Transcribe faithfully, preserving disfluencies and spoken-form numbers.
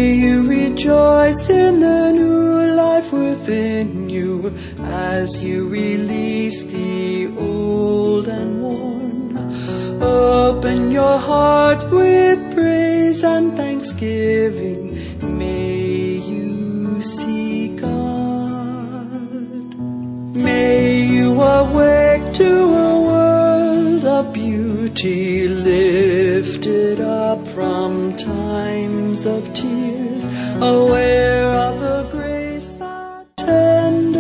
May you rejoice in the new life within you as you release the old and worn. Open your heart with praise and thanksgiving. May you see God. May you awake to a world of beauty, lifted up from times of tears, aware of the